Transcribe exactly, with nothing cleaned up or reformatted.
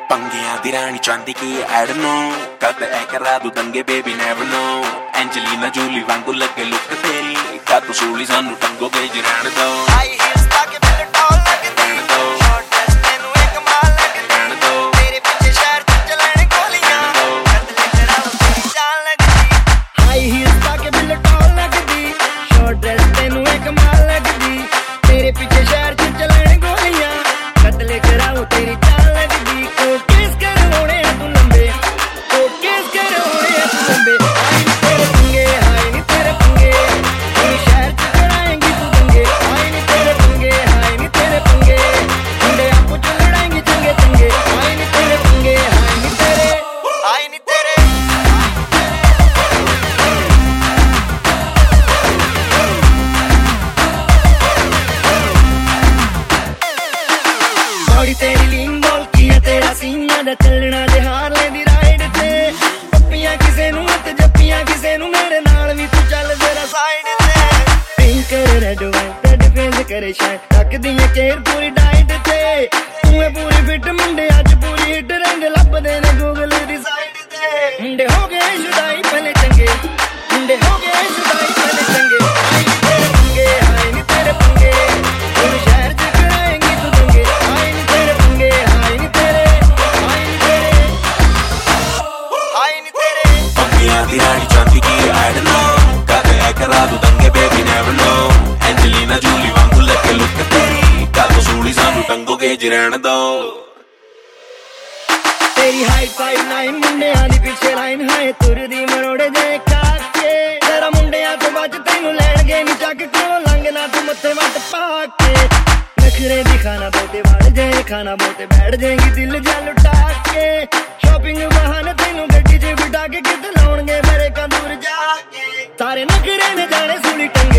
पंगियां दी रानी चांदी की I don't know कद ऐ करा दू दंगे baby never know Angelina Jolie वांगू लगे लुक तेरी का तू सूली सानू टंगो गई रहने दो हाई हील्स पाके बिल टॉल लगदी शॉर्ट ड्रेस तेनू एक कमाल लगदी तेरे पीछे शहर च चलण गोलियां कद लेकर आओ तेरी जान लगदी हाई हील्स पाके बिल टॉल लगदी शॉर्ट ड्रेस तेनू एक कमाल लगदी तेरे पीछे शहर च चलण गोलियां कद लेकर आओ तेरी जान लगदी कोर्ट केस करवाने तू लंबे कोर्ट केस करवाने तू लंबे हाई नी तेरे पंगे हाई नी तेरे पंगे तू शहर च कराएंगी तू दंगे हाई नी तेरे पंगे हाई नी तेरे पंगे मुंडे आपो च लड़ाएंगी चंगे चंगे हाई नी तेरे पंगे हाई नी तेरे हाई नी तेरे बॉडी तेरी लीन बोल की है तेरा सीना दा चलना जे हार लेंदी राइड ते पप्पियां किसे नू ते जप्पियां किसे नू मेरे नाल भी तू चल जरा साइड ते पिंक करे रेड वाइन रेड फेस करे शाइन तक दिए चेयर पूरी डाइट ते तू है पूरी फिट मुंडे अज पूरी हिट रंग लभदे ने गूगल दी साइड ते मुंडे हो गए जुदाई पहले चंगे मुंडे हो गए जुदाई पहले चंगे हाय नी तेरे पंगे हाय नी तेरे पंगे तू शहर च कराएंगी तू दंगे हाय नी तेरे पंगे हाय नी तेरे हाय नी तेरे हाय नी तेरे पंगियां दी रानी चांदी की I don't know कद ऐ करा दू दंगे baby never know Angelina Jolie वांगू लगे लुक तेरी का तू सूली सानू टंगो गई रहने दो तेरी हाइट फाइव नाइन मुंडियां दी पीछे लाइन है तुरदी मरोड़े जे काके तेरा मुंडियां तो बच तैनू लैणगे नी चक कोलों लंघना तू मत्थे वट पाके नखरे दिखाना बोते वड़ जाए खाना बोते बैठ जाएगी दिल जा लुटा के शॉपिंग बहाने तैनू गड्डी च बिठा के किते लाउणगे मेरे का दूर जाके सारे नखरे ने जाने सूली टंग